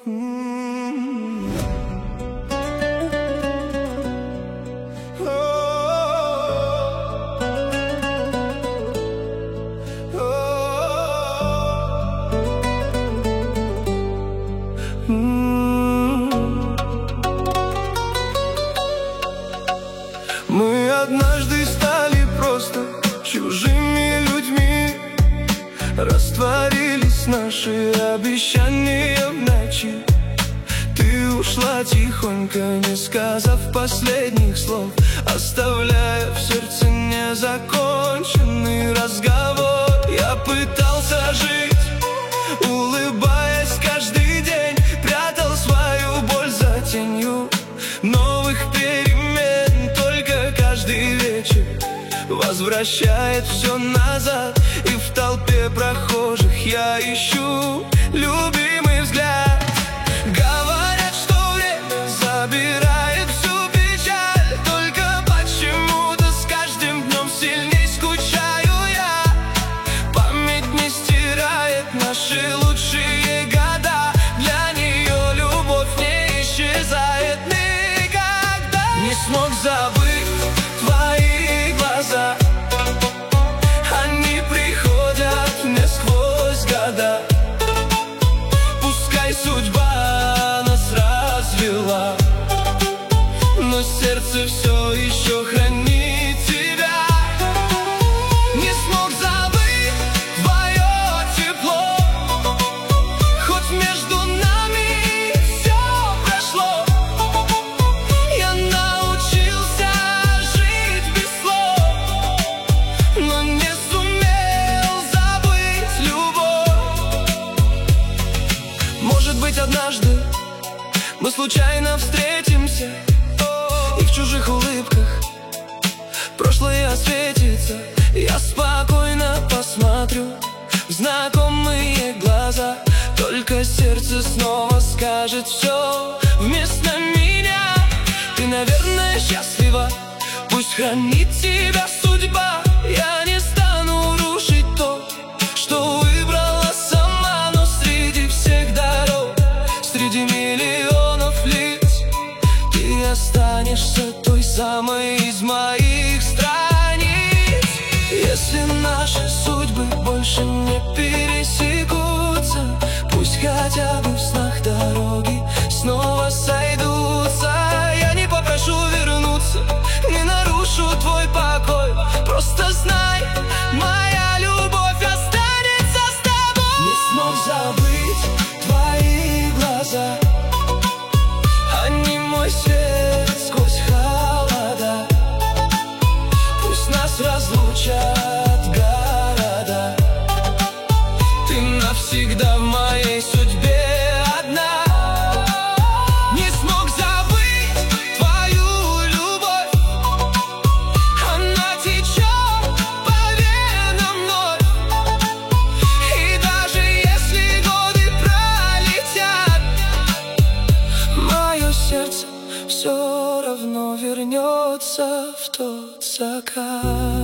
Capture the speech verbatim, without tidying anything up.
Мы однажды стали просто чужими людьми, растворились наши обещания в ночи. Ты ушла тихонько, не сказав последних слов, оставляя в сердце незаконченный разговор. Я пытался жить, улыбаясь каждый день, прятал свою боль за тенью новых перемен. Только каждый вечер возвращает все назад, и в толпе прохожих я ищу любимый взгляд. Говорят, что время забирает всю печаль, только почему-то с каждым днем сильней скучаю я. Память не стирает наши лучшие года, для нее любовь не исчезает никогда. Не смог забыть твои глаза, они приходят мне сквозь года. Пускай судьба нас развела, но сердце все еще хранит тебя. Не смог забыть твое тепло, хоть между нами все прошло. Я научился жить без слов, но не сумел забыть любовь. Может быть, однажды мы случайно встретимся, и в чужих улыбках прошлое осветится. Я спокойно посмотрю в знакомые глаза, только сердце снова скажет все вместо меня. Ты, наверное, счастлива, пусть хранит тебя судьба. Я не стану рушить то, что выбрала сама, но среди всех дорог, среди миллионов лиц, ты останешься той самой из моих страниц. Если наши судьбы больше не пересекутся, пусть хотя бы в снах дороги снова сойдутся. Я не попрошу вернуться, не нарушу твой покой, просто знай, моя любовь останется с тобой. Не смог забыть твои глаза, они мой свет сквозь холода. Пусть нас разлучат города, ты навсегда в моей судьбе одна. Не смог забыть твою любовь, она течет по венам вновь. И даже если годы пролетят, мое сердце все равно вернется в тот закат.